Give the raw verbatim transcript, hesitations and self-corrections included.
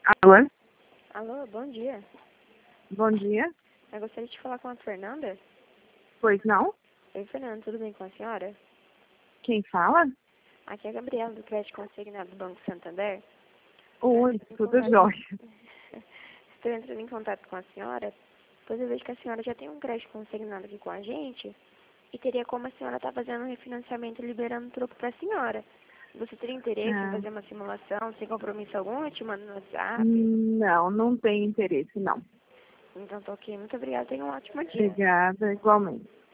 Alô? Alô, bom dia. Bom dia. Eu gostaria de falar com a Fernanda. Pois não? Oi, Fernanda, tudo bem com a senhora? Quem fala? Aqui é a Gabriela, do Crédito Consignado do Banco Santander. Oi, Em tudo contato- jóia. Estou entrando em contato com a senhora, pois eu vejo que a senhora já tem um crédito consignado aqui com a gente e teria como a senhora estar fazendo um refinanciamento e liberando troco para a senhora. Você teria interesse em Ah, fazer uma simulação sem compromisso algum? Eu te mando no WhatsApp. não, não tenho interesse, não. Então, tô ok. Muito obrigada. Tenha um ótimo dia. Obrigada, igualmente.